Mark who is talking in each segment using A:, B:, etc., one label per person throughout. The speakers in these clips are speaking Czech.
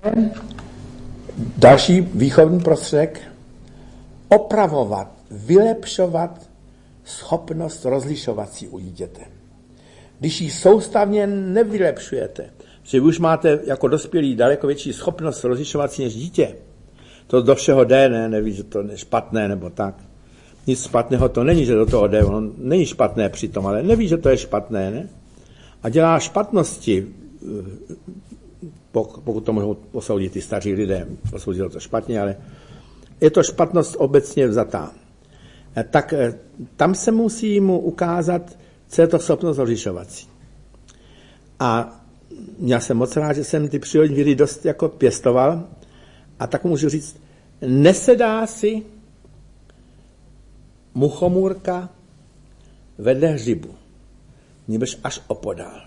A: Další výchovný prostředek, opravovat, vylepšovat schopnost rozlišovací u dítěte. Když ji soustavně nevylepšujete, že vy už máte jako dospělí daleko větší schopnost rozlišovací než dítě, to do všeho jde, neví, že to je špatné nebo tak. Nic špatného to není, že do toho jde, ono není špatné přitom, ale neví, že to je špatné, ne? A dělá špatnosti, pokud to mohou posoudit ty staří lidé, posoudit to špatně, ale je to špatnost obecně vzatá. Tak tam se musí mu ukázat, co je to schopnost rozlišovací. A já jsem moc rád, že jsem ty přírodní vědy dost jako pěstoval, a tak můžu říct, nesedá si muchomůrka vedle hřibu, nýbrž až opodál.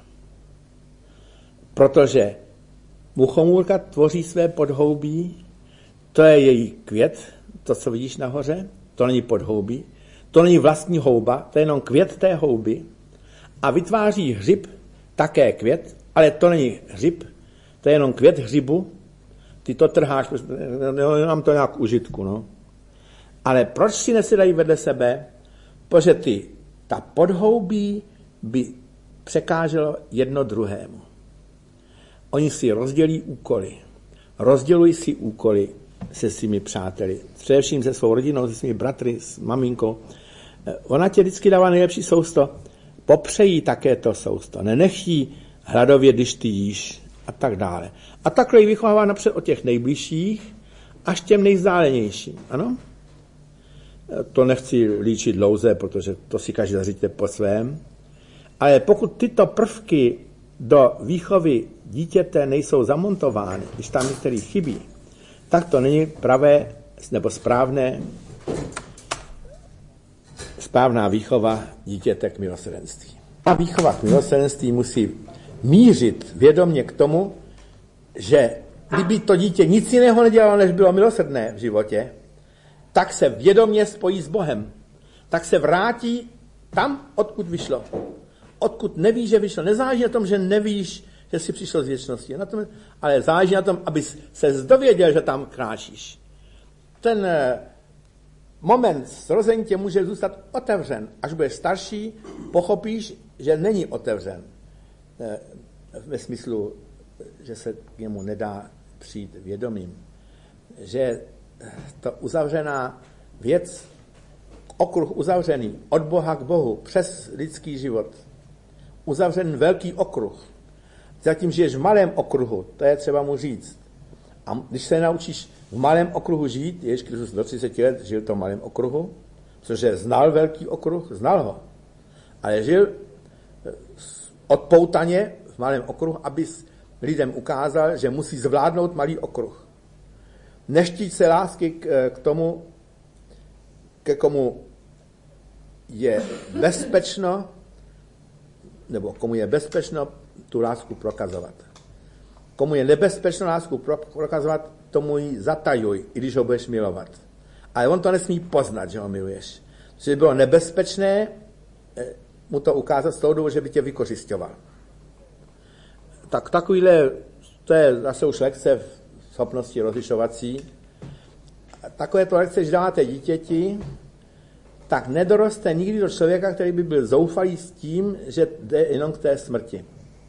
A: Protože muchomůrka tvoří své podhoubí, to je její květ, to, co vidíš nahoře, to není podhoubí, to není vlastní houba, to je jenom květ té houby a vytváří hřib, také květ, ale to není hřib, to je jenom květ hřibu, ty to trháš, nemám to nějak užitku, no. Ale proč si nesedají vedle sebe? Protože ta podhoubí by překáželo jedno druhému. Oni si rozdělí úkoly. Rozdělují si úkoly se svými přáteli. Především se svou rodinou, se svými bratry, s maminkou. Ona tě vždycky dává nejlepší sousto. Popřejí také to sousto. Nenechí hladově, když ty jíš a tak dále. A takhle ji vychovává napřed od těch nejbližších až těm nejvzdálenějším. Ano? To nechci líčit dlouze, protože to si každý zaříte po svém. Ale pokud tyto prvky do výchovy dítěte nejsou zamontovány, když tam některý chybí, tak to není pravé nebo správná výchova dítěte k milosrdenství. A výchova k milosrdenství musí mířit vědomě k tomu, že kdyby to dítě nic jiného nedělalo, než bylo milosrdné v životě, tak se vědomě spojí s Bohem. Tak se vrátí tam, odkud vyšlo. Odkud nevíš, že vyšlo. Nezáleží na tom, že nevíš, že jsi přišel z věčnosti. Ale záleží na tom, abys se dověděl, že tam kráčíš. Ten moment zrození tě může zůstat otevřen. Až budeš starší, pochopíš, že není otevřen. Ve smyslu, že se k němu nedá přijít vědomím. Že to uzavřená věc, okruh uzavřený od Boha k Bohu, přes lidský život. Uzavřený velký okruh. Zatím žiješ v malém okruhu, to je třeba mu říct. A když se naučíš v malém okruhu žít, Ježíš Kristus do 30 let žil v tom malém okruhu, protože znal velký okruh, znal ho. Ale žil odpoutaně v malém okruhu, aby lidem ukázal, že musí zvládnout malý okruh. Neštít se lásky k tomu, ke komu je bezpečno, nebo komu je bezpečno tu lásku prokazovat. Komu je nebezpečno lásku prokazovat, tomu ji zatajuj, i když ho budeš milovat. Ale on to nesmí poznat, že ho miluješ. Že by bylo nebezpečné mu to ukázat z toho důvodu, že by tě vykořisťoval. Tak takovýhle, to je zase už lekce v schopnosti rozlišovací. Takovéto lekce, když dáváte dítěti, tak nedoroste nikdy do člověka, který by byl zoufalý s tím, že jde jenom k té smrti.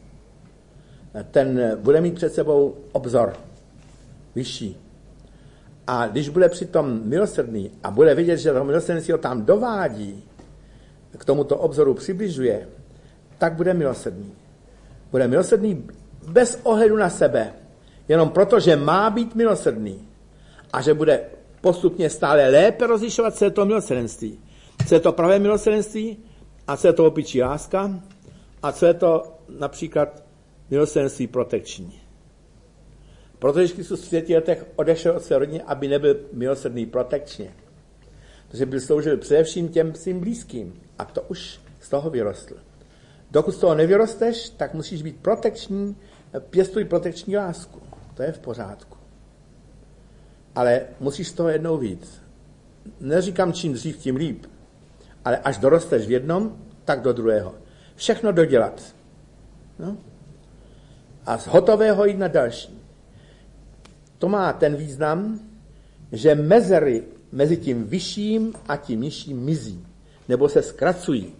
A: Ten bude mít před sebou obzor vyšší. A když bude přitom milosrdný a bude vidět, že to milosrdenství ho tam dovádí, k tomuto obzoru přibližuje, tak bude milosrdný. Bude milosrdný bez ohledu na sebe, jenom proto, že má být milosrdný a že bude postupně stále lépe rozlišovat, co je to milosrdenství. Co je to pravé milosrdenství a co je to opičí láska a co je to například milosrdenství protekční. Protože Kristus v 30 letech odešel od své rodiny, aby nebyl milosrdný protekčně. Protože byl sloužil především těm svým blízkým a to už z toho vyrostl. Dokud z toho nevyrosteš, tak musíš být protekční, pěstuj protekční lásku. To je v pořádku. Ale musíš z toho jednou víc. Neříkám, čím dřív, tím líp. Ale až dorosteš v jednom, tak do druhého. Všechno dodělat. No? A z hotového jít na další. to má ten význam, že mezery mezi tím vyšším a tím nižším mizí, nebo se zkracují.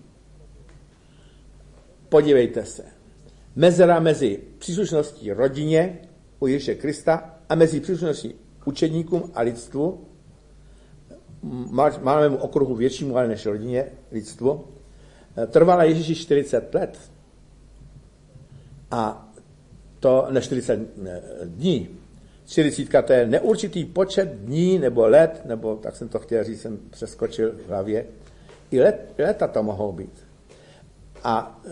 A: Podívejte se. Mezera mezi příslušností rodině u Ježíše Krista a mezi příslušností učedníkům a lidstvu, malému okruhu většímu, ale než rodině, lidstvu, trvala Ježíši 40 let. A to ne 40 dní. 40 to je neurčitý počet dní nebo let, nebo tak jsem to chtěl říct, jsem přeskočil v hlavě. I leta to mohou být. A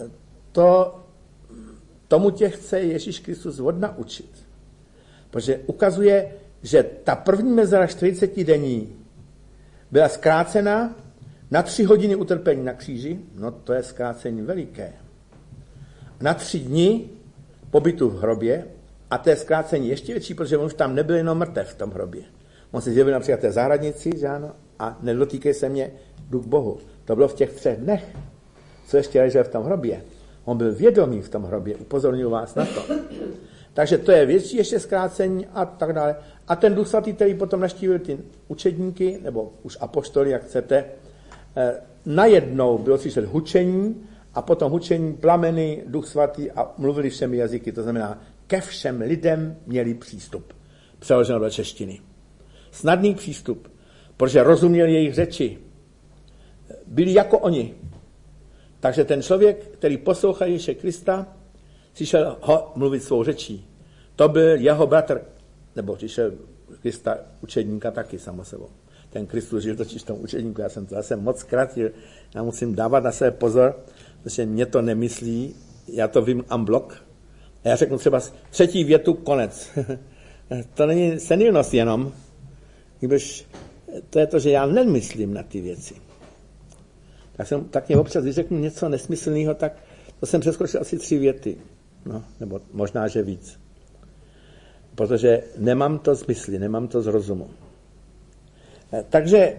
A: tomu tě chce Ježíš Kristus odnaučit. Protože ukazuje, že ta první mezera 40 denní byla zkrácena na 3 hodiny utrpení na kříži, no to je zkrácení veliké. Na 3 dny pobytu v hrobě, a to je zkrácení ještě větší, protože on už tam nebyl jenom mrtev v tom hrobě. On se zjevil například té zahradnici, že ano, a nedotýkej se mě, jdu k Bohu. To bylo v těch 3 dnech, co ještě ležel v tom hrobě. On byl vědomý v tom hrobě, upozornil vás na to. Takže to je větší ještě zkrácení a tak dále. A ten Duch Svatý, který potom navštívil ty učedníky, nebo už apoštoly, jak chcete, najednou bylo slyšet hučení a potom hučení plameny, Duch Svatý a mluvili všemi jazyky. To znamená, ke všem lidem měli přístup. Přeloženo do češtiny. Snadný přístup, protože rozuměli jejich řeči. Byli jako oni. Takže ten člověk, který poslouchal Ježíše Krista, přišel ho mluvit svou řečí. To byl jeho bratr, nebo přišel Krista učedníka taky samo sebou. Ten Kristus žil totiž v tom učedníku, já jsem moc zkratil, já musím dávat na sebe pozor, protože mě to nemyslí, já to vím en bloc. A já řeknu třeba 3. větu, konec. To není senilnost jenom, když to je to, že já nemyslím na ty věci. Tak mě občas, když řeknu něco nesmyslného, tak to jsem přeskočil asi 3 věty. No, nebo možná, že víc. Protože nemám to z mysli, nemám to z rozumu. Takže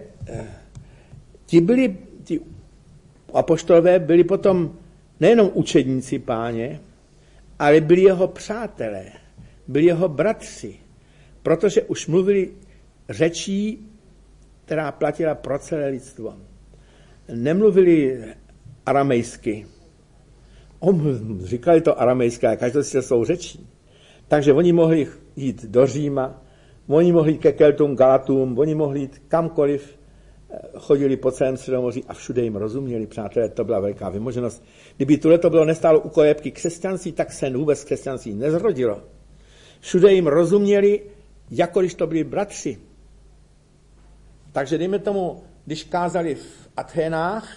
A: ti apoštolové byli potom nejenom učedníci Páně, ale byli jeho přátelé, byli jeho bratři, protože už mluvili řečí, která platila pro celé lidstvo. Nemluvili aramejsky. Říkali to aramejsky, ale každý si svou řečí. Takže oni mohli jít do Říma, oni mohli jít ke Keltům, Galatům, oni mohli jít kamkoliv, chodili po celém Středomoří a všude jim rozuměli, přátelé, to byla velká vymoženost. Kdyby tohleto bylo nestálo u kolébky křesťanství, tak se vůbec křesťanství nezrodilo. Všude jim rozuměli, jako když to byli bratři. Takže dejme tomu, když kázali v Athénách,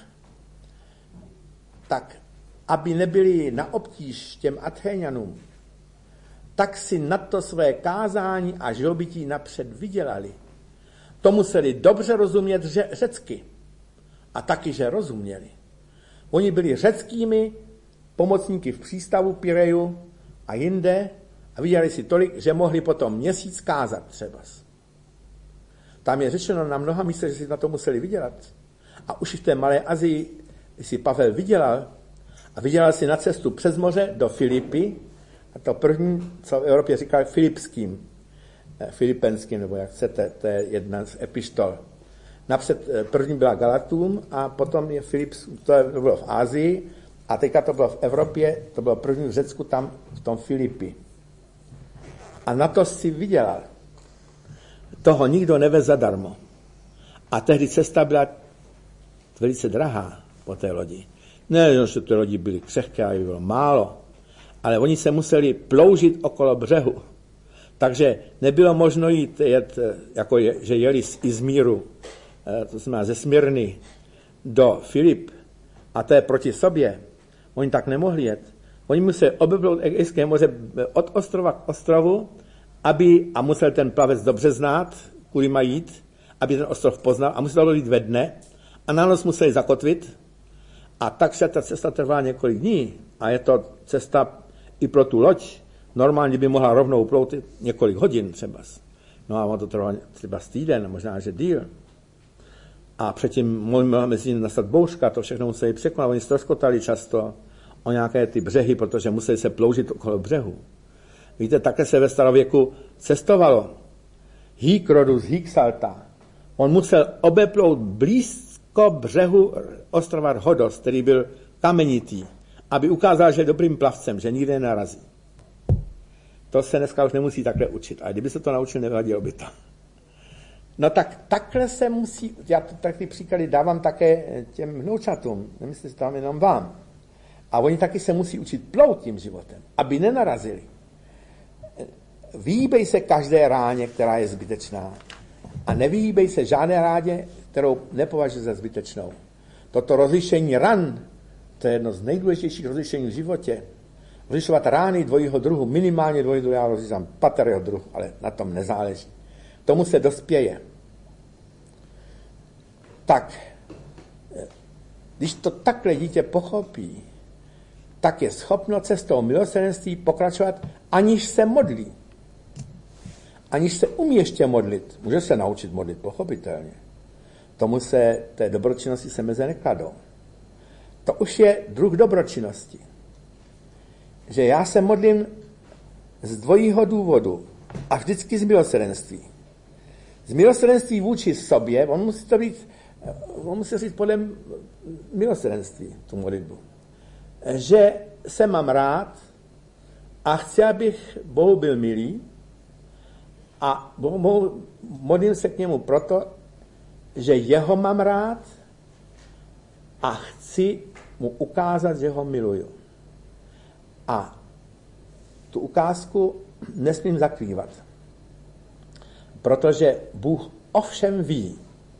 A: tak aby nebyli na obtíž těm Athéňanům, tak si na to své kázání a živobytí napřed vydělali. To museli dobře rozumět řecky. A taky, že rozuměli. Oni byli řeckými pomocníky v přístavu Pireju a jinde a viděli si tolik, že mohli potom měsíc kázat třeba. Tam je řečeno na mnoha místech, že si na to museli vydělat. A už i v té Malé Asii si Pavel vydělal a vydělal si na cestu přes moře do Filipy, a to první, co v Evropě říkali filipenským, nebo jak chcete, to je jedna z epištol. Napřed první byla Galatům a potom je to bylo v Asii a teďka to bylo v Evropě, to bylo první v Řecku, tam v tom Filipi. A na to si vydělal. Toho nikdo nevez zadarmo. A tehdy cesta byla velice drahá po té lodi. Ne, že ty lodi byly křehké a bylo málo, ale oni se museli ploužit okolo břehu. Takže nebylo možno jít, jako že jeli z Izmíru, to znamená ze Smyrny, do Filip, a to je proti sobě. Oni tak nemohli jet. Oni museli obeplout Egejské moře od ostrova k ostrovu, a musel ten plavec dobře znát, kudy má jít, aby ten ostrov poznal, a musel to jít ve dne, a na noc museli zakotvit, a takže ta cesta trvá několik dní, a je to cesta i pro tu loď. Normálně by mohla rovnou ploutit několik hodin třeba. No a ono to trvalo třeba týden, možná, že díl. A předtím mohla mezi nimi nastat bouřka, to všechno museli překonat. Oni ztroskotali často o nějaké ty břehy, protože museli se ploužit okolo břehu. Víte, také se ve starověku cestovalo. Hic rodus, hic salta. On musel obeplout blízko břehu ostrova Rhodos, který byl kamenitý, aby ukázal, že je dobrým plavcem, že nikde nenarazí. To se dneska už nemusí takhle učit. A kdyby se to naučil, nevadilo by to. No tak takhle se musí, já taky příklady dávám také těm vnoučatům, nemyslím, že to dám jenom vám. A oni taky se musí učit plout tím životem, aby nenarazili. Vyhýbej se každé ráně, která je zbytečná. A nevyhýbej se žádné ráně, kterou nepovažuji za zbytečnou. Toto rozlišení ran, to je jedno z nejdůležitějších rozlišení v životě. Rozlišovat rány dvojího druhu, minimálně dvojího druhu, já rozlišám paterého druhu, ale na tom nezáleží. Tomu se dospěje. Tak, když to takhle dítě pochopí, tak je schopno cestou milosrdenství pokračovat, aniž se modlí. Aniž se umí ještě modlit. Může se naučit modlit, pochopitelně. Tomu se, té dobročinnosti se meze nekladou. To už je druh dobročinnosti. Že já se modlím z dvojího důvodu a vždycky z milosrdenství. Z milosrdenství vůči sobě, on musí říct podle milosrdenství, tu modlitbu. Že se mám rád a chci, abych Bohu byl milý a modlím se k němu proto, že jeho mám rád a chci mu ukázat, že ho miluju. A tu ukázku nesmím zakrývat. Protože Bůh ovšem ví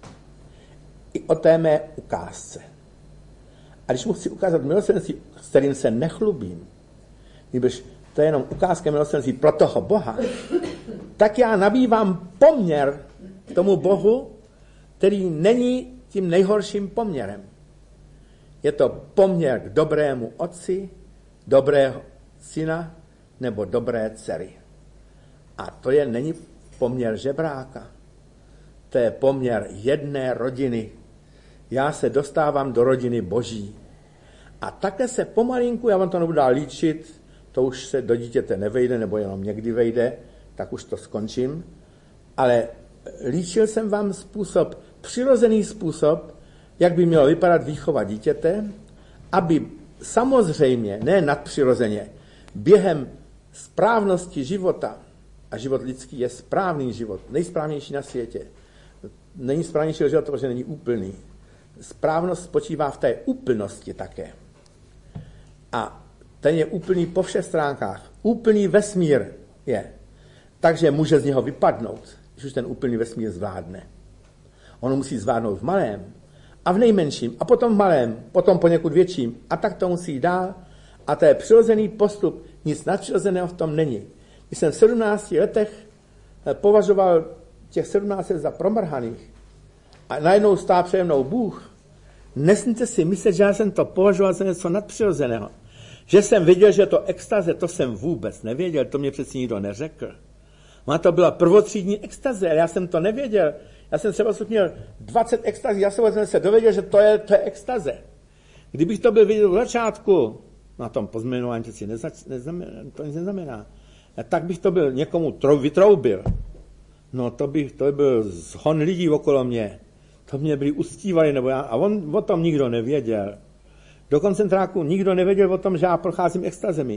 A: i o té mé ukázce. A když mu chci ukázat milosrdenství, s kterým se nechlubím, když to je jenom ukázka milosrdenství pro toho Boha, tak já nabývám poměr k tomu Bohu, který není tím nejhorším poměrem. Je to poměr k dobrému otci, dobrého syna nebo dobré dcery. A to není poměr žebráka. To je poměr jedné rodiny. Já se dostávám do rodiny Boží. A také se pomalinku, já vám to nebudu dál líčit, to už se do dítěte nevejde, nebo jenom někdy vejde, tak už to skončím. Ale líčil jsem vám způsob, přirozený způsob, jak by mělo vypadat výchova dítěte, aby samozřejmě, ne nadpřirozeně, během správnosti života, a život lidský je správný život, nejsprávnější na světě. Není správnějšího života, protože není úplný. Správnost spočívá v té úplnosti také. A ten je úplný po všech stránkách. Úplný vesmír je. Takže může z něho vypadnout, když už ten úplný vesmír zvládne. On musí zvládnout v malém a v nejmenším a potom v malém, potom poněkud větším a tak to musí dál. A to je přirozený postup, nic nadpřirozeného v tom není. Když jsem v 17 letech považoval těch 17 let za promrhaných a najednou stál přede mnou Bůh, nesmíte si myslet, že já jsem to považoval za něco nadpřirozeného. Že jsem viděl, že to extaze, to jsem vůbec nevěděl, to mě přeci nikdo neřekl. Má to byla prvotřídní extaze, ale já jsem to nevěděl. Já jsem třeba měl 20 extazí, já jsem se dověděl, že to je extaze. Kdybych to byl viděl v začátku, na tom pozměňování to nic neznamená, tak bych to byl někomu vytroubil. No to by byl zhon lidí okolo mě. To mě byli ustívali, a on o tom nikdo nevěděl. Do koncentráku nikdo nevěděl o tom, že já procházím extazemi.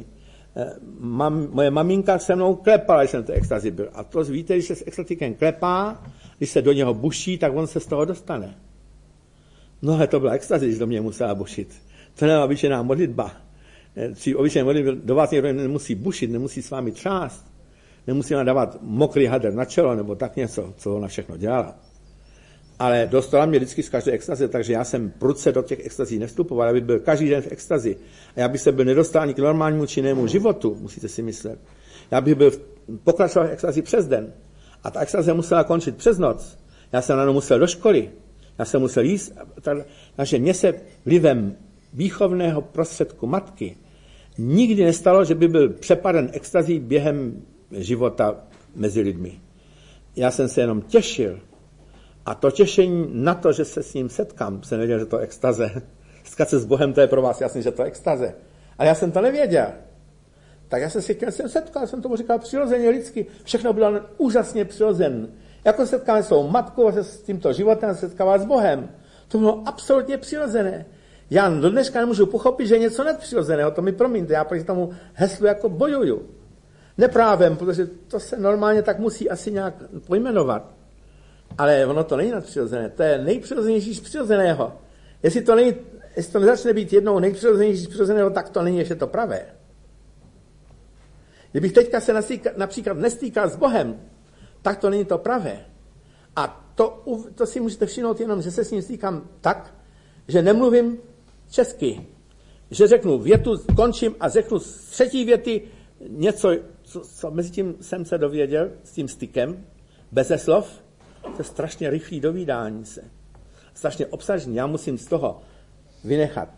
A: Moje maminka se mnou klepala, když jsem v té extazi byl. A to víte, když se s extatikem klepá, když se do něho buší, tak on se z toho dostane. No ale to byla extazi, když do mě musela bušit. To není obyčejná modlitba. Při obyčejné modlitbě do vás někdo nemusí bušit, nemusí s vámi třást, nemusí vám dávat mokrý hader na čelo, nebo tak něco, co ona všechno dělala. Ale dostala mě vždycky z každé extaze, takže já jsem prudce do těch extazí nevstupoval, já bych byl každý den v extazi. A já bych se byl nedostal ani k normálnímu činnému životu, musíte si myslet. Já bych pokračoval v extazi přes den. A ta extaze musela končit přes noc. Já jsem ráno musel do školy. Já jsem musel jíst. Takže mě se vlivem výchovného prostředku matky nikdy nestalo, že by byl přepaden extazí během života mezi lidmi. Já jsem se jenom těšil. A to těšení na to, že se s ním setkám, jsem nevěděl, že to je extaze. Setkat se s Bohem, to je pro vás jasný, že to je extaze. Ale já jsem to nevěděl. Tak já jsem se s tím setkal, jsem tomu říkal přirozeně lidsky. Všechno bylo úžasně přirozen. Jako setkáme s tou matkou, se s tímto životem, se setkává s Bohem. To bylo absolutně přirozené. Já do dneška nemůžu pochopit, že je něco nadpřirozeného, to mi promiňte, já proti tomu heslu jako bojuju. Neprávem, protože to se normálně tak musí asi nějak pojmenovat. Ale ono to není nadpřirozené, to je nejpřirozenější z přirozeného. Jestli to nezačne být jednou nejpřirozenější z přirozeného, tak to není ještě to pravé. Kdybych teďka se například nestýkal s Bohem, tak to není to pravé. A to si můžete všimnout jenom, že se s ním stýkám tak, že nemluvím česky. Že řeknu větu, končím a řeknu z třetí věty něco, co mezi tím jsem se dověděl s tím stykem, beze slov. To je strašně rychlý dovídání se. Strašně obsažný. Já musím z toho vynechat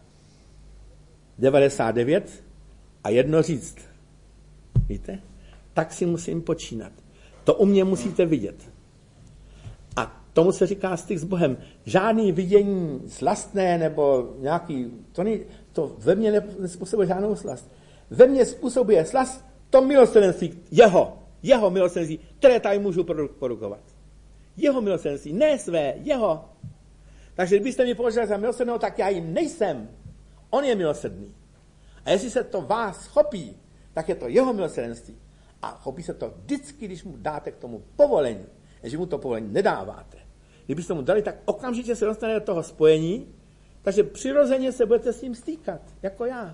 A: 99 a jedno říct. Víte? Tak si musím počínat. To u mě musíte vidět. A tomu se říká styk s Bohem. Žádný vidění slastné nebo nějaký, to ve mně nespůsobuje žádnou slast. Ve mně způsobuje slast to milosrdenství, jeho milosrdenství, které tady můžu produkovat. Jeho milosrdenství, ne své, jeho. Takže kdybyste mi považovali za milosrdného, tak já jim nejsem. On je milosrdný. A jestli se to vás chopí, tak je to jeho milosrdenství. A chopí se to vždycky, když mu dáte k tomu povolení. Když mu to povolení nedáváte. Kdybyste mu dali, tak okamžitě se dostane do toho spojení, takže přirozeně se budete s ním stýkat, jako já.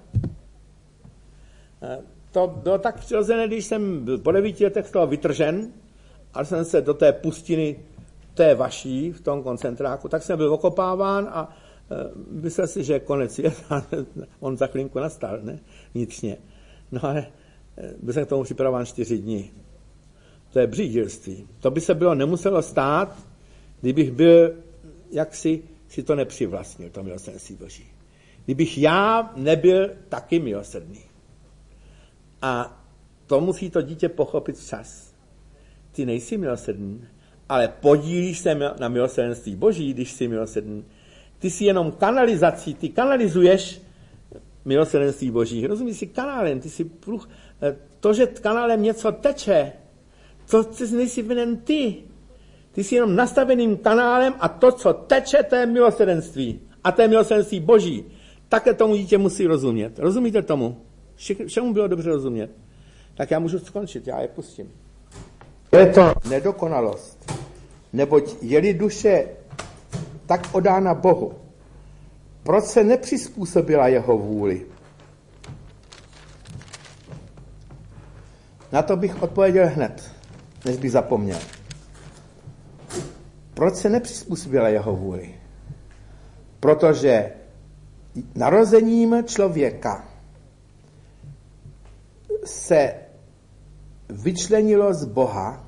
A: To bylo tak přirozené, když jsem po 9 letech z toho vytržen, ale jsem se do té pustiny, té vaší, v tom koncentráku, tak jsem byl okopáván a myslel si, že konec je, on za chvilinku nastal, ne? Vnitřně. No ale byl jsem k tomu připravován 4 dny. To je břídilství. To by se bylo nemuselo stát, kdybych byl, jaksi si to nepřivlastnil, to milosrdenství Boží. Kdybych já nebyl taky milosrdný. A to musí to dítě pochopit včas. Ty nejsi milosrdný, ale podílíš se na milosrdenství Boží, když jsi milosrdný. Ty jsi jenom kanalizací, ty kanalizuješ milosrdenství Boží. Rozumíš, jsi kanálem, ty jsi to, že kanálem něco teče, to nejsi vinen ty. Ty jsi jenom nastaveným kanálem a to, co teče, to je milosrdenství. A to je milosrdenství Boží. Také tomu dítě musí rozumět. Rozumíte tomu? Všemu bylo dobře rozumět. Tak já můžu skončit, já je pustím. Je to nedokonalost. Neboť je-li duše tak odána Bohu, proč se nepřizpůsobila jeho vůli? Na to bych odpověděl hned, než bych zapomněl. Proč se nepřizpůsobila jeho vůli? Protože narozením člověka se vyčlenilo z Boha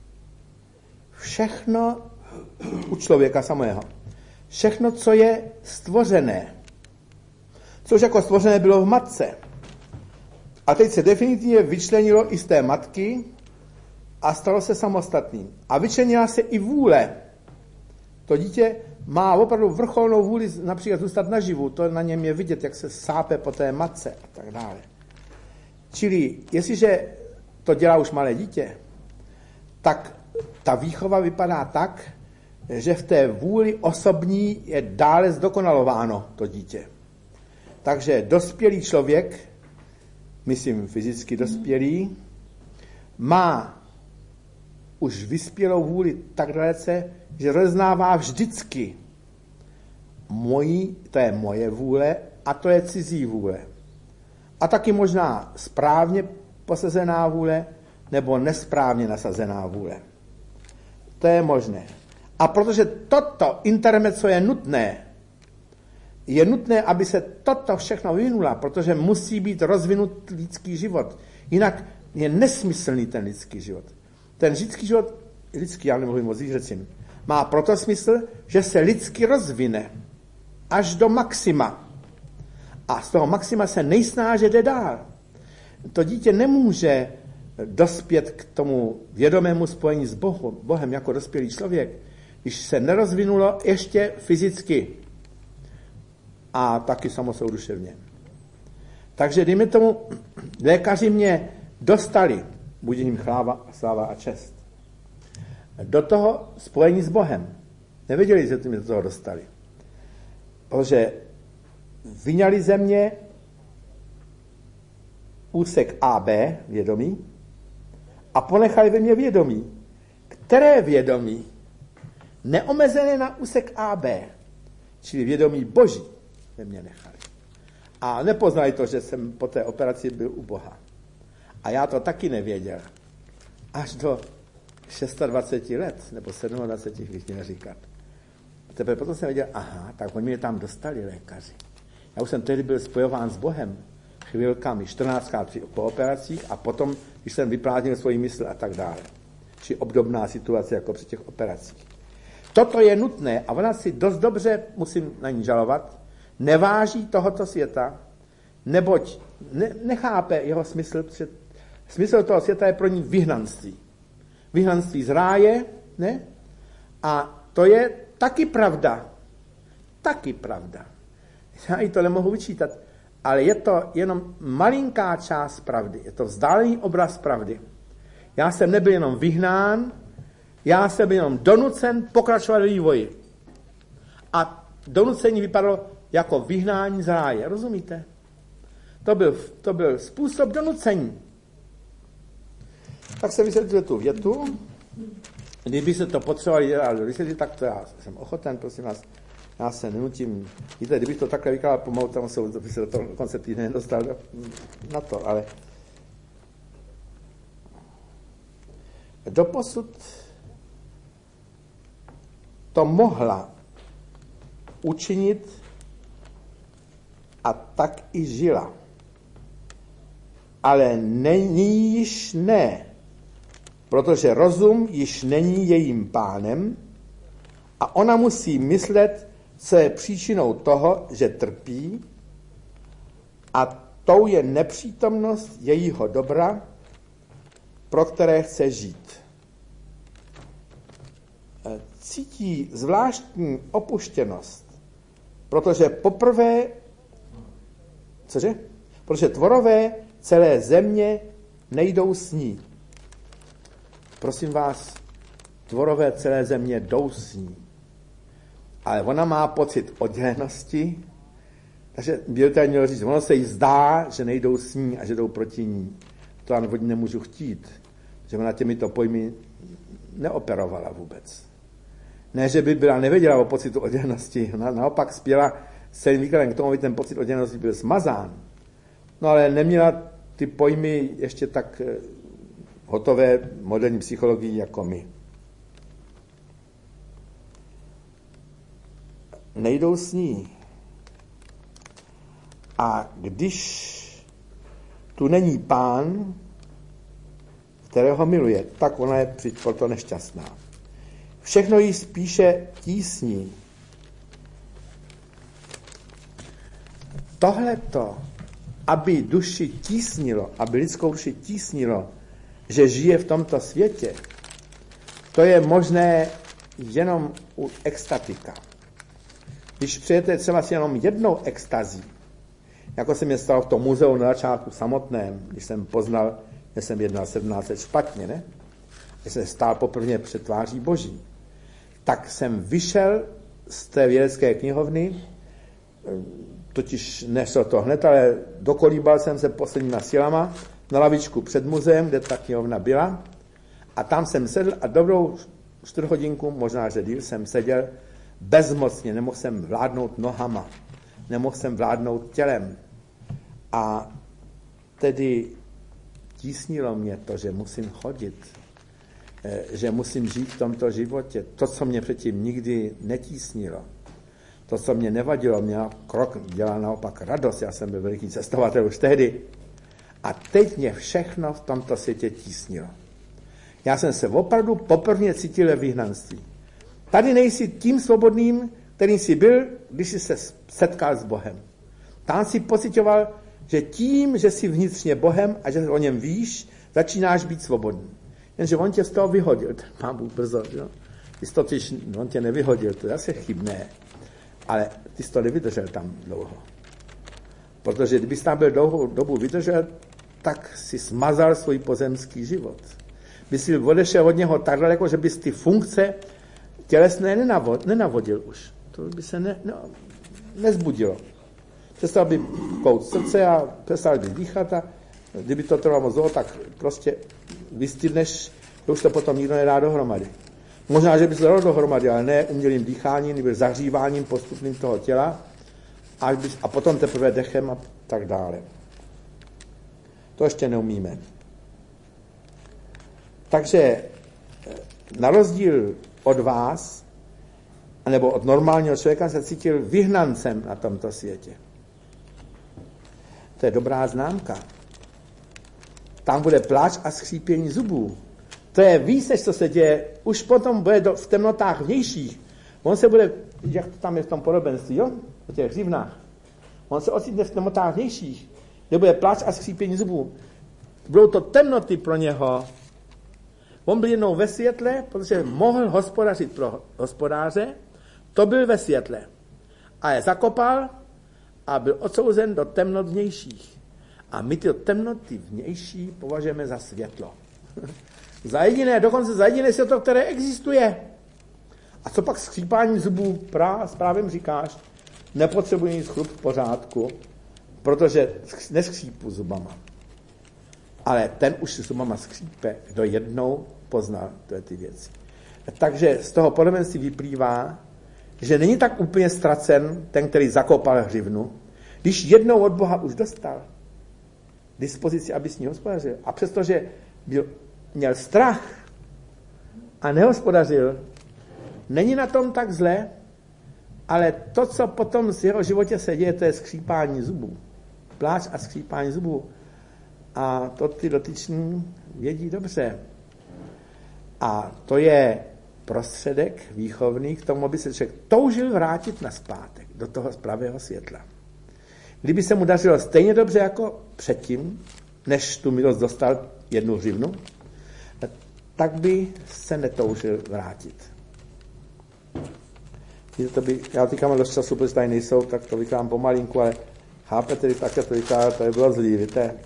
A: všechno u člověka samého. Všechno, co je stvořené. Což jako stvořené bylo v matce. A teď se definitivně vyčlenilo i z té matky a stalo se samostatným. A vyčlenila se i vůle. To dítě má opravdu vrcholnou vůli například zůstat naživu. To na něm je vidět, jak se sápe po té matce a tak dále. Čili, jestliže to dělá už malé dítě, tak ta výchova vypadá tak, že v té vůli osobní je dále zdokonalováno to dítě. Takže dospělý člověk, myslím fyzicky dospělý, má už vyspělou vůli tak dalece, že rozeznává vždycky to je moje vůle a to je cizí vůle. A taky možná správně posazená vůle nebo nesprávně nasazená vůle. To je možné. A protože toto intermezzo je nutné, aby se toto všechno vyvinulo, protože musí být rozvinut lidský život. Jinak je nesmyslný ten lidský život. Ten lidský život, já nemluvím o zvířecím, má proto smysl, že se lidsky rozvine až do maxima. A z toho maxima se nejsnáže jde dál. To dítě nemůže dospět k tomu vědomému spojení s Bohem jako dospělý člověk, když se nerozvinulo ještě fyzicky a taky samosouduševně. Takže dejme tomu, lékaři mě dostali, buď jim sláva a čest. do toho spojení s Bohem. Nevěděli, že tím do toho dostali. Protože vyňali ze mě úsek AB, vědomí, a ponechali ve mně vědomí. Které vědomí? Neomezené na úsek AB, čili vědomí Boží ve mně nechali. A nepoznali to, že jsem po té operaci byl u Boha. A já to taky nevěděl. Až do 26 let, nebo 27, bych měl říkat. A teprve potom jsem věděl, aha, tak oni mě tam dostali lékaři. Já už jsem tehdy byl spojován s Bohem chvilkami, 14krát po operacích a potom, když jsem vyprázdnil svoji mysl a tak dále. Či obdobná situace jako při těch operacích. Toto je nutné a ona si dost dobře, musím na ní žalovat, neváží tohoto světa, neboť nechápe jeho smysl. Smysl toho světa je pro ní vyhnanství. Vyhnanství z ráje, ne? A to je taky pravda. Taky pravda. Já jí to nemohu vyčítat, ale je to jenom malinká část pravdy. Je to vzdálený obraz pravdy. Já jsem nebyl jenom vyhnán, já jsem byl jenom donucen pokračovat ve vývoji. A donucení vypadalo jako vyhnání z ráje. Rozumíte? To byl způsob donucení. Tak se vysvětlil tu větu. Kdyby se to potřebovali dělat vysvětlit, tak to já jsem ochoten, prosím vás. Já se nenutím. Víte, kdybych to takhle vykládal pomalu, tam by se do toho konce týdne nedostal na to, ale doposud to mohla učinit a tak i žila. Ale nyní již ne, protože rozum již není jejím pánem a ona musí myslet, co je příčinou toho, že trpí, a tou je nepřítomnost jejího dobra, pro které chce žít. Cítí zvláštní opuštěnost, protože protože tvorové celé země nejdou s ní. Prosím vás, tvorové celé země jdou s ní. Ale ona má pocit oddělenosti, takže Bílter měl říct, ono se jí zdá, že nejdou s ní a že jdou proti ní. To já nemůžu chtít, že ona těmito pojmy neoperovala vůbec. Ne, že by byla nevěděla o pocitu oddělenosti, ona naopak spěla celým výkladem k tomu, aby ten pocit oddělenosti byl smazán. No ale neměla ty pojmy ještě tak hotové moderní psychologii jako my. Nejdou s ní. A když tu není pán, kterého miluje, tak ona je proto nešťastná. Všechno jí spíše tísní. Tohleto, aby duši tísnilo, aby lidskou duši tísnilo, že žije v tomto světě, to je možné jenom u extatika. Když přijete třeba si jenom jednou extazí, jako se mi stalo v tom muzeu na začátku samotném, když jsem poznal, že jsem jednal 17 let špatně, ne? Když jsem stál poprvé před tváří Boží, tak jsem vyšel z té vědecké knihovny, totiž nešlo to hned, ale dokolíbal jsem se posledníma silama na lavičku před muzeem, kde ta knihovna byla, a tam jsem sedl a dobrou 4 hodinku, možná že díl, jsem seděl bezmocně, nemohl jsem vládnout nohama, nemohl jsem vládnout tělem. A tedy tísnilo mě to, že musím chodit, že musím žít v tomto životě. To, co mě předtím nikdy netísnilo, to, co mě nevadilo, mě krok dělal naopak radost, já jsem byl veliký cestovatel už tehdy. A teď mě všechno v tomto světě tísnilo. Já jsem se opravdu poprvé cítil ve vyhnanství. Tady nejsi tím svobodným, kterým jsi byl, když jsi se setkal s Bohem. Tam si pocitoval, že tím, že jsi vnitřně Bohem a že o něm víš, začínáš být svobodný. Jenže on tě z toho vyhodil, ten Pán Bůh brzo, jo? On tě nevyhodil, to je asi chybné, ale ty jsi to nevydržel tam dlouho. Protože kdybys tam byl dlouhou dobu vydržel, tak si smazal svůj pozemský život. by si odešel od něho tak daleko, že bys ty funkce tělesné nenavodil už. To by se nezbudilo. Přestal by kout srdce a přestal by dýchat a kdyby to trvalo moc dlouho, tak prostě vystydneš, že už to potom nikdo nedá dohromady. Možná, že by se dalo dohromady, ale ne umělým dýcháním nebo zahříváním postupným toho těla a potom teprve dechem a tak dále. To ještě neumíme. Takže na rozdíl od vás, nebo od normálního člověka, se cítil vyhnancem na tomto světě. To je dobrá známka. Tam bude pláč a skřípění zubů. To je víc, než co se děje. Už potom bude v temnotách vnějších. On se bude, jak to tam je v tom podobenství, jo? O těch hřivnách. On se ocitne v temnotách vnějších, kde bude pláč a skřípění zubů. Budou to temnoty pro něho. On byl jednou ve světle, protože mohl hospodařit pro hospodáře, to byl ve světle. A je zakopal a byl odsouzen do temnot vnějších. A my ty temnoty vnější považujeme za světlo. Dokonce za jediné světlo, které existuje. A co pak skřípání zubů správně říkáš? Nepotřebuji nic chlup v pořádku, protože neskřípu zubama. Ale ten už si zubama skřípe, kdo jednou poznal ty věci. Takže z toho podobenství vyplývá, že není tak úplně ztracen ten, který zakopal hřivnu, když jednou od Boha už dostal dispozici, aby s ní hospodařil. A přestože měl strach a nehospodařil, není na tom tak zle, ale to, co potom v jeho životě se děje, to je skřípání zubů. Pláč a skřípání zubů. A to ty dotyční vědí dobře. A to je prostředek výchovný k tomu, aby se člověk toužil vrátit nazpátek do toho pravého světla. Kdyby se mu dařilo stejně dobře jako předtím, než tu milost dostal 1 hřivnu, tak by se netoužil vrátit. Já teďka mám dost času, protože tady nejsou, tak to vykládám pomalinku, ale chápete, když takhle to vykládá, to je bylo zlý, víte?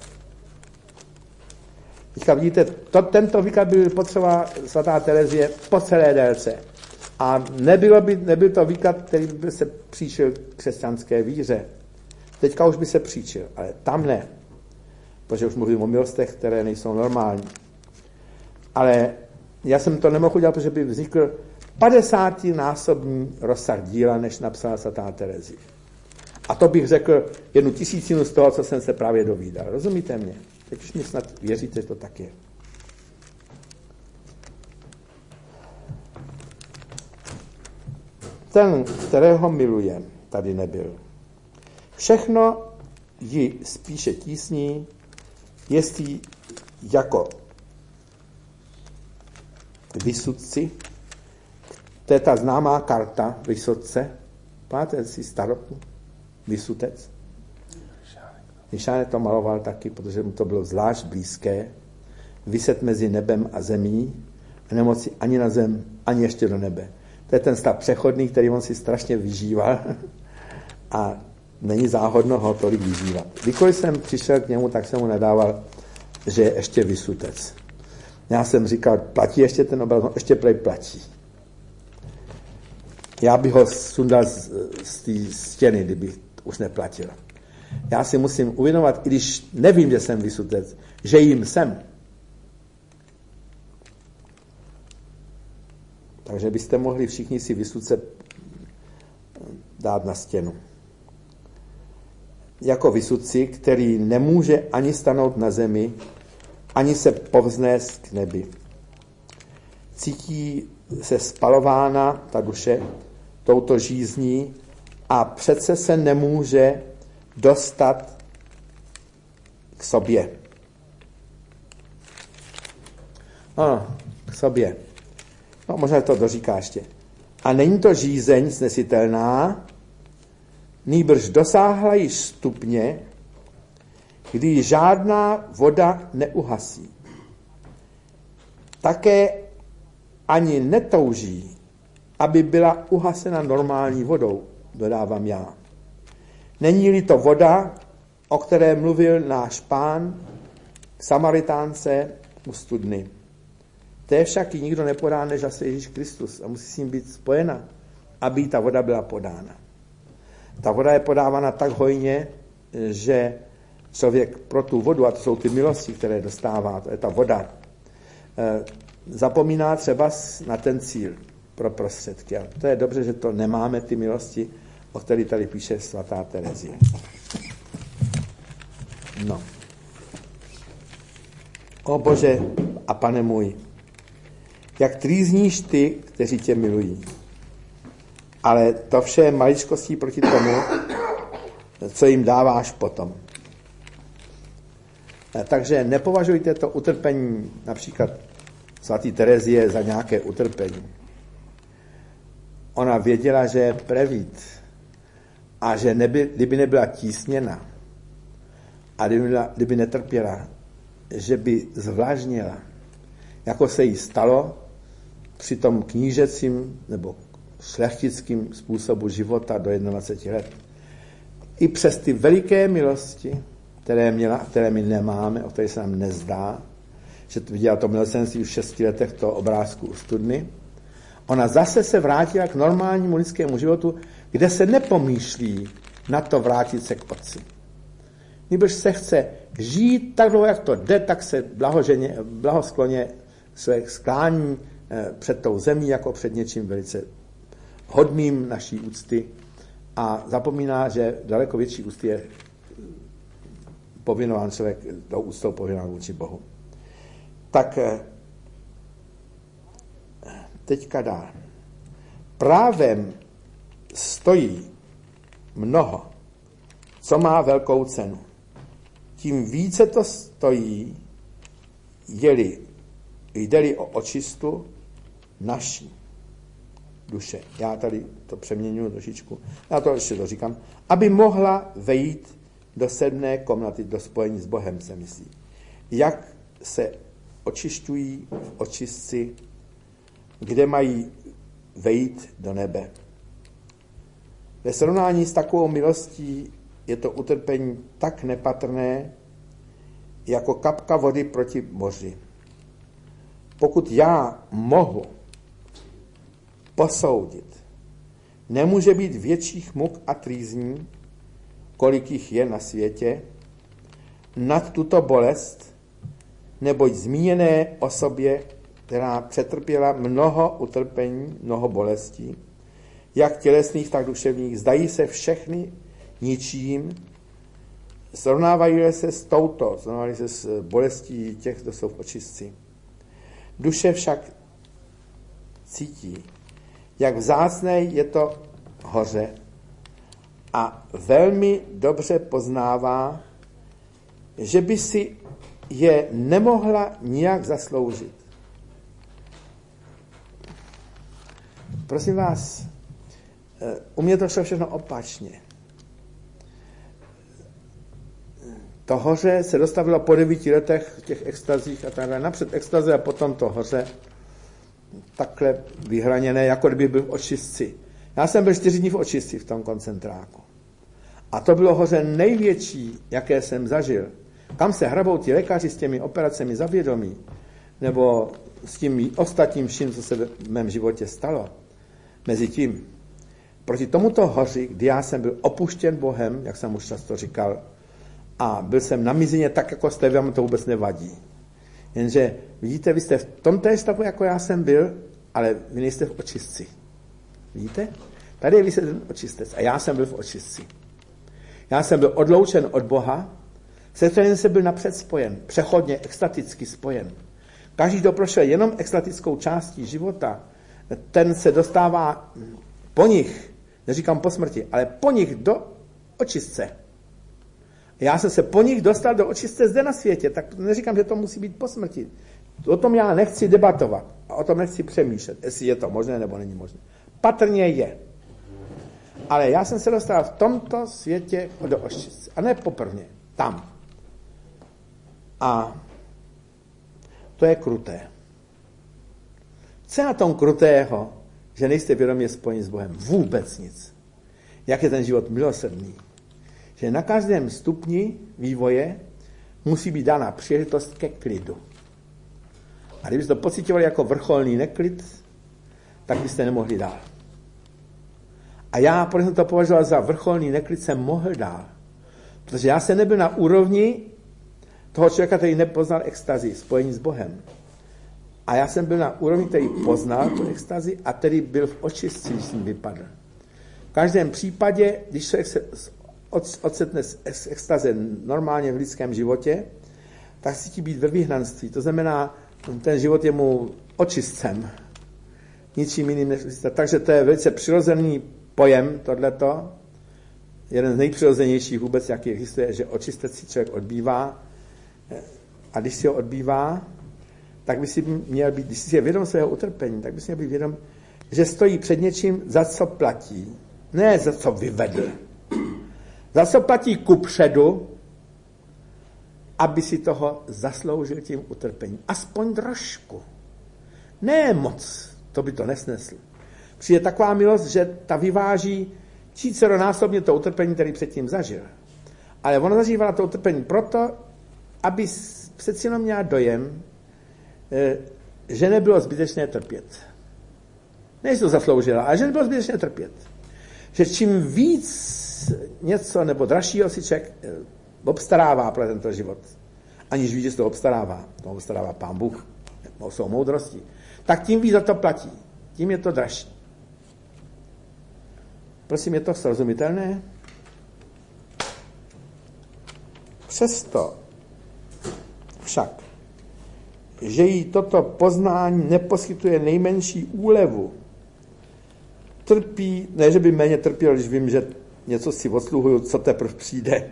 A: Teďka vidíte, tento výklad by potřeba svatá Terezie po celé délce. A nebyl to výklad, který by se příčil křesťanské víře. Teďka už by se příčil, ale tam ne. Protože už mluvím o milostech, které nejsou normální. Ale já jsem to nemohl udělat, protože by vznikl 50násobný rozsah díla, než napsala svatá Terezie. A to bych řekl 1/1000 z toho, co jsem se právě dovídal. Rozumíte mě? Teď už mi snad věříte, že to tak je. Ten, kterého miluje, tady nebyl. Všechno ji spíše tísní, jestli jako vysudci, to je ta známá karta vysudce, máte si staropu, vysudec. Mišánek to maloval taky, protože mu to bylo zvlášť blízké, vyset mezi nebem a zemí a nemoci ani na zem, ani ještě do nebe. To je ten stav přechodný, který on si strašně vyžíval a není záhodno ho tolik vyžívat. Kdykoliv jsem přišel k němu, tak jsem mu nadával, že je ještě vysutec. Já jsem říkal, platí ještě ten obraz? No, ještě platí. Já bych ho sundal z té stěny, kdyby už neplatil. Já si musím uvědomovat, i když nevím, že jsem vysutec, že jim jsem. Takže byste mohli všichni si vysudce dát na stěnu. Jako vysudci, který nemůže ani stanout na zemi, ani se povznést k nebi. Cítí se spalována ta duše touto žízní a přece se nemůže dostat k sobě. Ano, k sobě. No, možná to doříká ještě. A není to žízeň snesitelná, nýbrž dosáhla již stupně, kdy žádná voda neuhasí. Také ani netouží, aby byla uhasena normální vodou, dodávám já. Není-li to voda, o které mluvil náš Pán k Samaritánce u studny. Té však ji nikdo nepodá, než zase Ježíš Kristus. A musí s ním být spojena, aby ta voda byla podána. Ta voda je podávána tak hojně, že člověk pro tu vodu, a to jsou ty milosti, které dostává, to je ta voda, zapomíná třeba na ten cíl pro prostředky. A to je dobře, že to nemáme, ty milosti, o kterých tady píše svatá Terezie. No. O Bože a Pane můj, jak trýzníš ty, kteří tě milují. Ale to vše je maličkostí proti tomu, co jim dáváš potom. Takže nepovažujte to utrpení například svatý Terezie za nějaké utrpení. Ona věděla, že je prevít a že kdyby nebyla tísněna a kdyby netrpěla, že by zvlážnila, jako se jí stalo při tom knížecím nebo šlechtickým způsobu života do 21 let. I přes ty veliké milosti, které měla a které my nemáme, o které se nám nezdá, že viděla to milostenství v 6 letech toho obrázku u studny, ona zase se vrátila k normálnímu lidskému životu, kde se nepomýšlí na to vrátit se k Otci. Nebož se chce žít tak dlouho, jak to jde, tak se blahoskloně se sklání před tou zemí jako před něčím velice hodným naší úcty a zapomíná, že daleko větší úcty je povinován člověk, tou úctou povinován vůči Bohu. Tak teďka dál. Právem stojí mnoho, co má velkou cenu. Tím více to stojí, jde-li o očistu naší duše. Já tady to přeměňuji trošičku. Já to ještě to říkám. Aby mohla vejít do 7. komnaty, do spojení s Bohem, se myslí. Jak se očišťují v očistci, kde mají vejít do nebe. Ve srovnání s takovou milostí je to utrpení tak nepatrné, jako kapka vody proti moři. Pokud já mohu posoudit, nemůže být větších muk a trýzní, kolik jich je na světě, nad tuto bolest, neboť zmíněné osobě, která přetrpěla mnoho utrpení, mnoho bolestí, jak tělesných, tak duševních, zdají se všechny ničím, srovnávají se s touto, srovnávají se s bolestí těch, kdo jsou v očistci. Duše však cítí, jak vzácné je to hoře a velmi dobře poznává, že by si je nemohla nijak zasloužit. Prosím vás, u mě to šlo všechno opačně. To hoře se dostavilo po 9 letech v těch extazích a takhle. Napřed extaze a potom to hoře takhle vyhraněné, jako kdyby byl v očistci. Já jsem byl 4 dní v očistci v tom koncentráku. A to bylo hoře největší, jaké jsem zažil. Kam se hrabou ti lékaři s těmi operacemi za vědomí, nebo s tím ostatním vším, co se v mém životě stalo. Mezi tím, proti tomuto hoři, kdy já jsem byl opuštěn Bohem, jak jsem už často říkal, a byl jsem na mizině tak, jako jste, vám to vůbec nevadí. Jenže, vidíte, vy jste v tom té stavu, jako já jsem byl, ale vy nejste v očistci. Vidíte? Tady je vysvětlen očistec a já jsem byl v očistci. Já jsem byl odloučen od Boha, se kterým jsem byl napřed spojen, přechodně, extaticky spojen. Každý, kdo prošel jenom extatickou částí života, ten se dostává po nich, neříkám po smrti, ale po nich do očistce. Já jsem se po nich dostal do očistce zde na světě, tak neříkám, že to musí být po smrti. O tom já nechci debatovat a o tom nechci přemýšlet, jestli je to možné nebo není možné. Patrně je. Ale já jsem se dostal v tomto světě do očistce. A ne poprvně. Tam. A to je kruté. Co je na tom krutého, že nejste vědomě spojeni s Bohem? Vůbec nic. Jak je ten život milosrdný. Že na každém stupni vývoje musí být dána příležitost ke klidu. A kdybyste to pocitovali jako vrcholný neklid, tak byste nemohli dál. A já, protože jsem to považoval za vrcholný neklid, jsem mohl dál. Protože já jsem nebyl na úrovni toho člověka, který nepoznal extazi, spojení s Bohem. A já jsem byl na úrovni, který poznal tu extazi a který byl v očistci, když jsem vypadl. V každém případě, když člověk se ocitne z extaze normálně v lidském životě, tak cítí být ve vyhnanství. To znamená, ten život je mu očistcem. Ničím jiným než očistcem. Takže to je velice přirozený pojem, tohleto. Jeden z nejpřirozenějších vůbec, jaký existuje, že očistec si člověk odbývá. A když si ho odbývá, tak by si měl být, když si je vědom svého utrpení, tak by si měl být vědom, že stojí před něčím, za co platí. Ne za co vyvedl. Za co platí kupředu, aby si toho zasloužil tím utrpením. Aspoň trošku. Ne moc, to by to nesnesl. Přijde taková milost, že ta vyváží tisícinásobně to utrpení, který předtím zažil. Ale ona zažívala to utrpení proto, aby přeci jenom měla dojem, že nebylo zbytečné trpět. Ne, že to zasloužila, ale že nebylo zbytečné trpět. Že čím víc něco nebo dražšího si člověk obstarává pro tento život, aniž ví, že se to obstarává. To obstarává Pán Bůh, jsou moudrosti. Tak tím víc za to platí. Tím je to dražší. Prosím, je to srozumitelné? Přesto však, že jí toto poznání neposkytuje nejmenší úlevu, trpí, ne, že by méně trpěl, když vím, že něco si odsluhuju, co teprve přijde.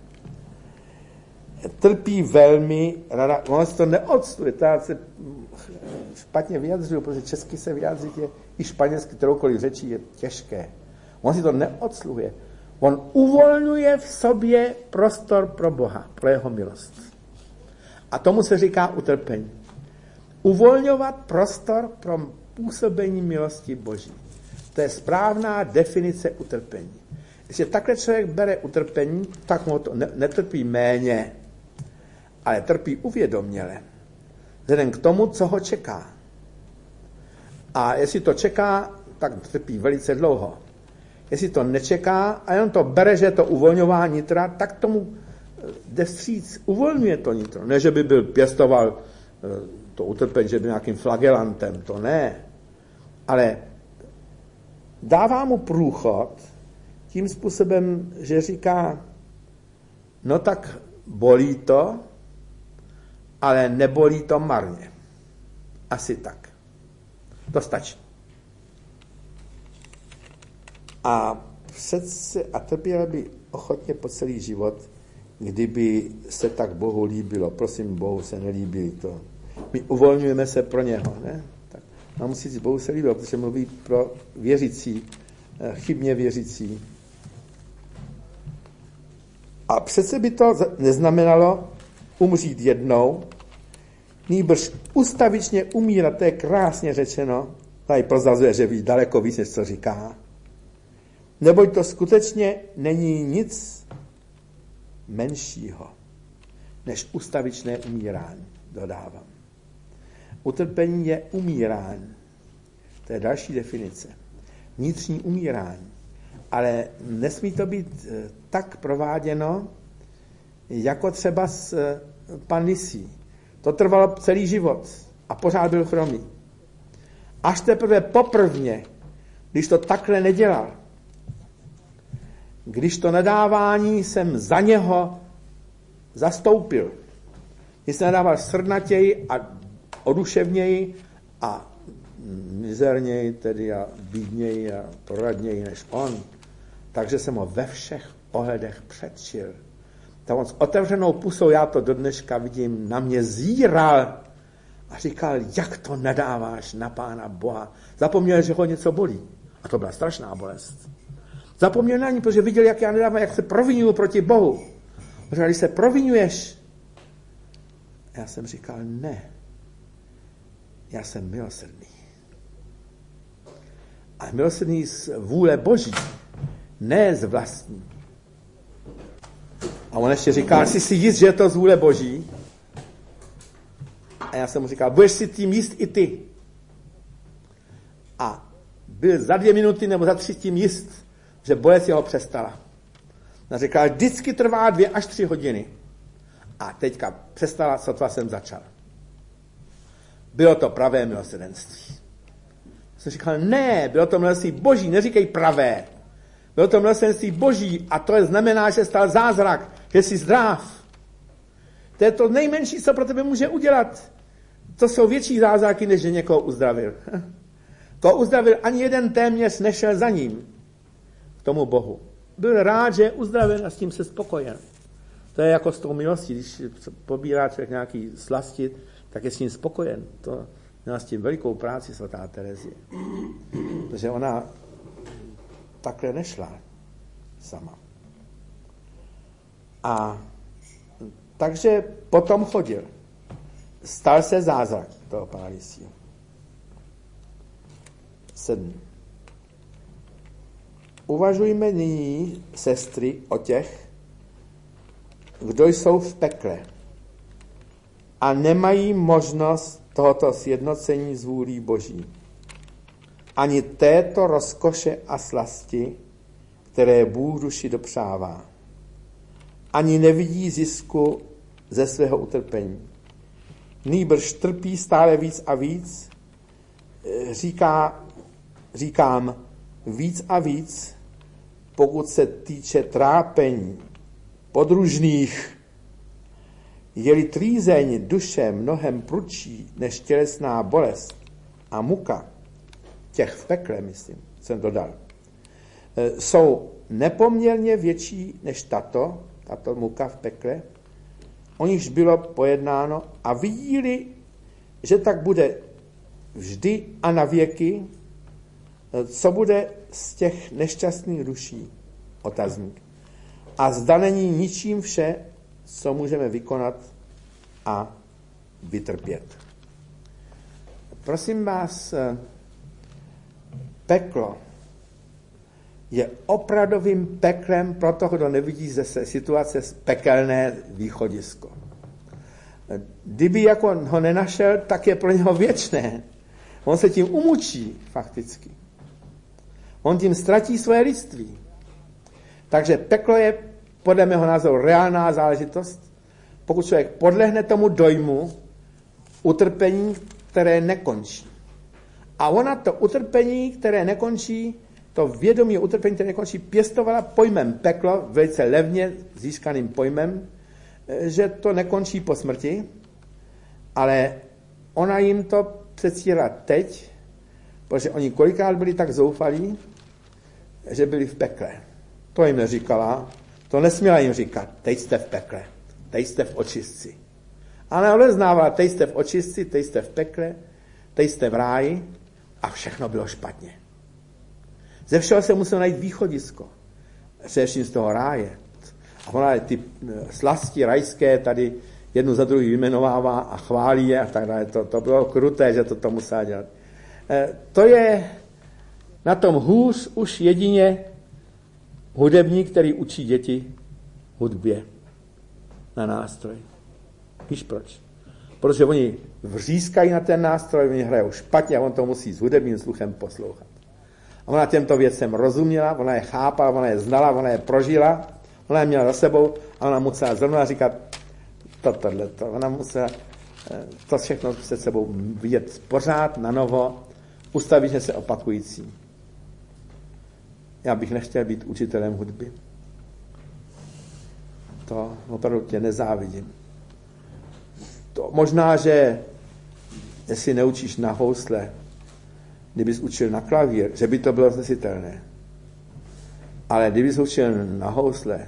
A: Trpí velmi rada, ono se to neodstuje, já se špatně vyjadřuju, protože česky se vyjádřit je, i španělsky kteroukoliv řečí je těžké. On si to neodsluhuje. On uvolňuje v sobě prostor pro Boha, pro jeho milost. A tomu se říká utrpení. Uvolňovat prostor pro působení milosti Boží. To je správná definice utrpení. Když takhle člověk bere utrpení, tak mu to netrpí méně, ale trpí uvědoměle. Vzhledem k tomu, co ho čeká. A jestli to čeká, tak trpí velice dlouho. Jestli to nečeká a jenom to bere, že je to uvolňování nitra, tak tomu jde vstříc, uvolňuje to nitro. Ne, že by byl pěstoval to utrpení, že by nějakým flagelantem, to ne. Ale dává mu průchod tím způsobem, že říká, no tak bolí to, ale nebolí to marně. Asi tak. To stačí. A přece a trpěl by ochotně po celý život, kdyby se tak Bohu líbilo. Prosím, Bohu se nelíbí to. My uvolňujeme se pro něho, ne? Tak a musí říct, Bohu se líbilo, protože mluví pro věřící, chybně věřící. A přece by to neznamenalo umřít jednou, nýbrž ustavičně umírat, to je krásně řečeno, tady prozrazuje, že ví daleko víc, než co říká. Neboť to skutečně není nic menšího, než ustavičné umírání, dodávám. Utrpení je umírání. To je další definice. Vnitřní umírání. Ale nesmí to být tak prováděno, jako třeba s pan Lisí. To trvalo celý život a pořád byl chromý. Až teprve poprvně, když to takhle nedělal, když to nadávání jsem za něho zastoupil, když se nadával srdnatěji a oduševněji a mizerněji, tedy a bídněji a poradněji než on, takže jsem ho ve všech ohledech předčil. Tak on s otevřenou pusou, já to do dneška vidím, na mě zíral a říkal, jak to nadáváš na Pána Boha. Zapomněl, že ho něco bolí. A to byla strašná bolest. Zapomněl na ní, protože viděl, jak já nedávám, jak se provinuju proti Bohu. Říkal, když se provinuješ, já jsem říkal, ne. Já jsem milosrdný. A milosrdný z vůle Boží, ne z vlastní. A on ještě říká, jsi si jist, že je to z vůle Boží? A já jsem mu říkal, budeš si tím jíst i ty. A byl za 2 minuty nebo za 3 tím jíst, že bolest jeho přestala. A říkala, vždycky trvá 2 až 3 hodiny. A teďka přestala, sotva jsem začal. Bylo to pravé milosrdenství. Jsem říkal, ne, bylo to milosrdenství Boží, neříkej pravé. Bylo to milosrdenství Boží a to znamená, že stal zázrak, že jsi zdrav. To je to nejmenší, co pro tebe může udělat. To jsou větší zázraky, než že někoho uzdravil. Koho uzdravil, ani jeden téměř nešel za ním k tomu Bohu. Byl rád, že je uzdraven a s tím se spokojen. To je jako s tou milostí, když pobírá člověk nějaký slasti, tak je s tím spokojen. To měla s tím velikou práci svatá Terezie. Protože ona takhle nešla sama. A takže potom chodil. Stal se zázrak toho paralysího. 7. Uvažujme nyní, sestry, o těch, kdo jsou v pekle a nemají možnost tohoto sjednocení s vůlí Boží. Ani této rozkoše a slasti, které Bůh duši dopřává. Ani nevidí zisku ze svého utrpení. Nýbrž trpí stále víc a víc, říkám víc a víc, pokud se týče trápení podružných. Je-li trýzeň duše mnohem prudší než tělesná bolest a muka, těch v pekle, myslím, jsem dodal, jsou nepoměrně větší než tato muka v pekle, o nichž bylo pojednáno, a vidí-li, že tak bude vždy a na věky, co bude z těch nešťastných duší, otazník. A zda není ničím vše, co můžeme vykonat a vytrpět. Prosím vás, peklo je opravdovým peklem pro toho, kdo nevidí ze situace pekelné východisko. Kdyby jako ho nenašel, tak je pro něho věčné. On se tím umučí fakticky. On tím ztratí svoje lidství. Takže peklo je podle mého názoru reálná záležitost, pokud člověk podlehne tomu dojmu utrpení, které nekončí. A ona to utrpení, které nekončí, to vědomí utrpení, které nekončí, pěstovala pojmem peklo, velice levně získaným pojmem, že to nekončí po smrti, ale ona jim to předstírala teď, protože oni kolikrát byli tak zoufalí, že byli v pekle. To jim neříkala, to nesměla jim říkat, teď jste v pekle, teď jste v očistci. Ale odeznávala, teď jste v očistci, teď jste v pekle, teď jste v ráji a všechno bylo špatně. Ze všeho se musel najít východisko, především z toho ráje. A ona ty slasti rajské tady jednu za druhou vyjmenovává a chválí je a tak dále. To bylo kruté, že to musela dělat. To je na tom hůř už jedině hudebník, který učí děti hudbě na nástroj. Víš proč? Protože oni vřískají na ten nástroj, oni hrajou špatně a on to musí s hudebním sluchem poslouchat. A ona těmto věcem rozuměla, ona je chápala, ona je znala, ona je prožila, ona je měla za sebou a ona musela zrovna říkat tohleto. Ona musela to všechno před sebou vidět pořád na novo, ustavičně se opakující. Já bych nechtěl být učitelem hudby. To opravdu tě nezávidím. To možná, že jestli neučíš na housle, kdybys učil na klavír, že by to bylo snesitelné. Ale kdybys učil na housle,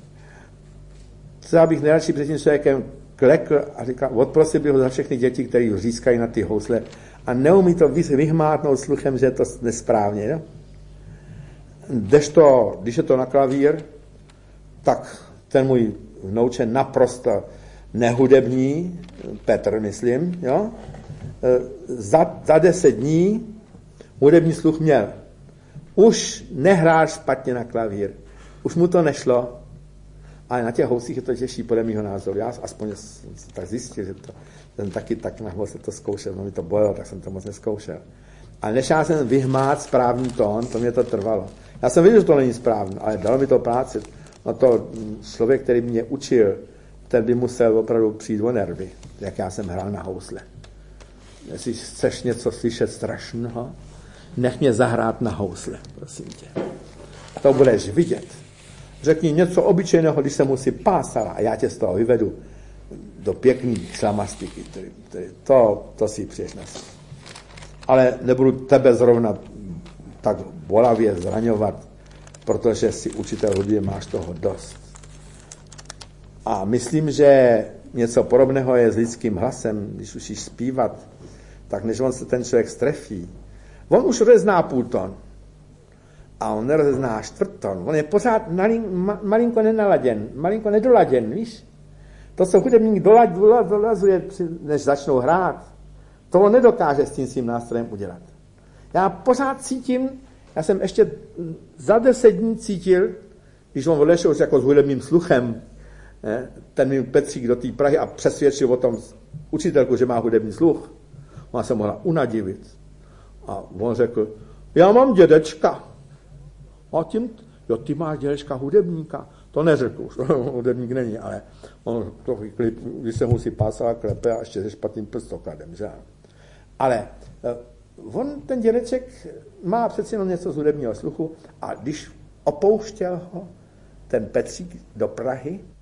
A: já bych nejradši před tím člověkem klekl a říkal, odprosil bych ho za všechny děti, které řískají na ty housle a neumí to vyhmátnout sluchem, že je to nesprávně. Jo? Když je to na klavír, tak ten můj vnouče naprosto nehudební, Petr, myslím, jo? Za 10 dní hudební sluch měl. Už nehrál špatně na klavír. Už mu to nešlo. Ale na těch housích je to těžší, podle mého názoru. Já aspoň tak zjistil, že to, jsem taky tak na house to zkoušel, no mi to bolelo, tak jsem to moc neskoušel. A než já jsem vyhmát správný tón, to mě to trvalo. Já jsem viděl, že to není správný, ale dalo mi to práci. No to člověk, který mě učil, ten by musel opravdu přijít o nervy, jak já jsem hrál na housle. Jestli chceš něco slyšet strašného, nech mě zahrát na housle, prosím tě. To budeš vidět. Řekni něco obyčejného, když se musí pásala a já tě z toho vyvedu do pěkný šlamastiky. To si přiješ na sebe. Ale nebudu tebe zrovna tak bolavě zraňovat, protože si učitel hudby, máš toho dost. A myslím, že něco podobného je s lidským hlasem, když usíš zpívat, tak než on se ten člověk strefí, on už rozezná půlton a on nerozezná čtvrtton. On je pořád malinko nenaladěn, malinko nedoladěn, víš? To, co hudebník dolazuje, než začnou hrát, to on nedokáže s tím svým nástrojem udělat. Já pořád cítím, já jsem ještě za 10 dní cítil, když on odešel jako s hudebním sluchem, ten mi Petřík do té Prahy a přesvědčil o tom učitelku, že má hudební sluch. Ona se mohla unadivit. A on řekl, já mám dědečka. A tím, jo, ty máš dědečka hudebníka. To neřekl už, hudebník není, ale on to klip, když se musí pásat, klepe a ještě se špatným prstokladem, že? Ale on, ten dědeček, má přeci jenom něco z hudebního sluchu a když opouštěl ho ten Petřík do Prahy,